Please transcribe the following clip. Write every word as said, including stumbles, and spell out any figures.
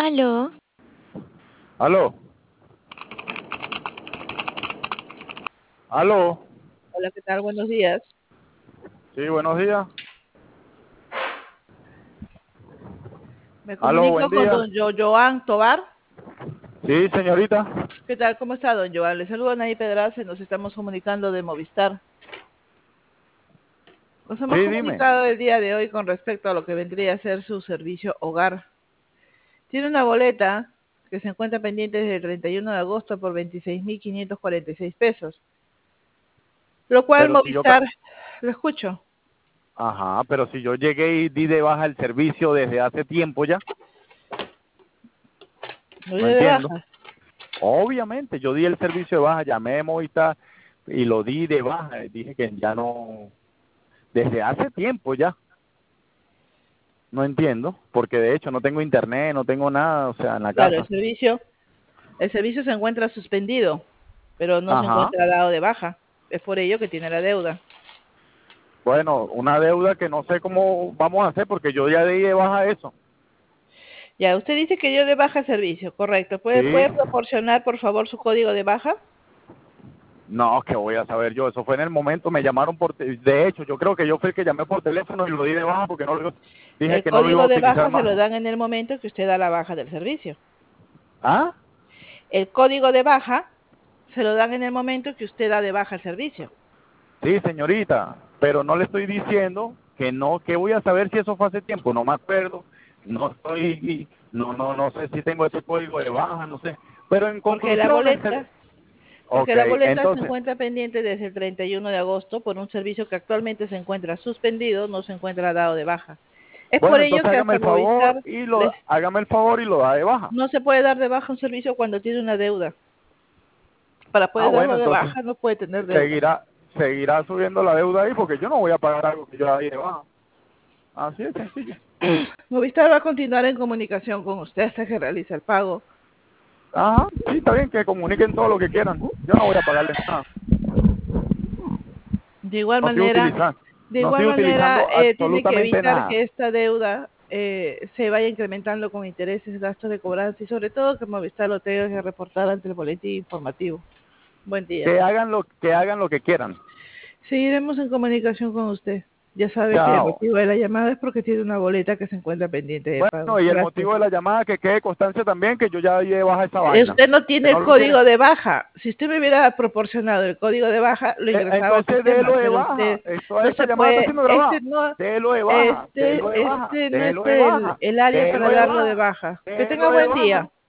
Aló. Aló. Aló. Hola, ¿qué tal? Buenos días. Sí, buenos días. Me Aló, comunico buen con día. don Jo- Joan Tobar. Sí, señorita. ¿Qué tal? ¿Cómo está, don Joan? Le saludo a Nay Pedraza y nos estamos comunicando de Movistar. Nos hemos Sí, dime. comunicado el día de hoy con respecto a lo que vendría a ser su servicio hogar. Tiene una boleta que se encuentra pendiente desde el treinta y uno de agosto por veintiséis mil quinientos cuarenta y seis pesos, lo cual Pero si yo... ca- Movistar, lo escucho, Ajá, pero si yo llegué y di de baja el servicio desde hace tiempo ya, lo no dio de entiendo. baja. Obviamente, yo di el servicio de baja, llamé a Movistar y lo di de baja. y Dije que ya no... Desde hace tiempo ya. No entiendo, porque de hecho no tengo internet, no tengo nada, o sea, en la Claro, el casa. servicio, el servicio se encuentra suspendido, pero no se Ajá. encuentra dado de baja. Es por ello que tiene la deuda. Bueno, una deuda que no sé cómo vamos a hacer porque yo ya di de baja eso. Ya, usted dice que dio de baja el servicio, correcto. ¿Puede, Sí. puede proporcionar, por favor, su código de baja? No, que voy a saber yo. Eso fue en el momento, me llamaron por... te- De hecho, yo creo que yo fui el que llamé por teléfono y lo di de baja porque no lo... Dije El que no lo iba a código de utilizar baja se más. lo dan en el momento que usted da la baja del servicio. ¿Ah? El código de baja se lo dan en el momento que usted da de baja el servicio. Sí, señorita, pero no le estoy diciendo que no, que voy a saber si eso fue hace tiempo. No me acuerdo. No estoy... No, no, no sé si tengo ese código de baja, no sé. Pero en Porque la conclusión, el ser... boleta, porque Ok, la boleta se entonces... encuentra pendiente desde el treinta y uno de agosto por un servicio que actualmente se encuentra suspendido, no se encuentra dado de baja. Es por Bueno, ello entonces que hágame hasta el favor Movistar y les, lo... Hágame el favor y lo da de baja. no se puede dar de baja un servicio cuando tiene una deuda. Para Ah, poder bueno, darlo de entonces... baja no puede tener deuda. seguirá seguirá subiendo la deuda ahí porque yo no voy a pagar algo que yo ahí de baja. Así de sencillo. Movistar va a continuar en comunicación con usted hasta que realice el pago. Ajá, sí, está bien que comuniquen todo lo que quieran. Yo no voy a pagarles nada. De igual No estoy manera, utilizando, de no igual estoy manera utilizando eh, tiene que absolutamente evitar nada. que esta deuda eh, se vaya incrementando con intereses, gastos de cobranza y sobre todo que Movistar lo tenga que reportar ante el boletín informativo. Buen día. Que hagan lo que hagan lo que quieran. Seguiremos en comunicación con usted. Ya sabe que el Chao. motivo de la llamada es porque tiene una boleta que se encuentra pendiente de pago. Bueno, y el Gracias. motivo de la llamada que quede constancia también que yo ya di de baja esa vaina. Usted no Que tiene no el lo quieren. código de baja. Si usted me hubiera proporcionado el código de baja, lo Eh, ingresaba al entonces sistema, délo de pero baja. usted Esto, no esta se llamada está puede, siendo este grabada. no, Délo de baja, este, délo de baja, este no es délo de el, baja, el área délo para de darlo de baja, baja. Que tenga délo de buen baja. día.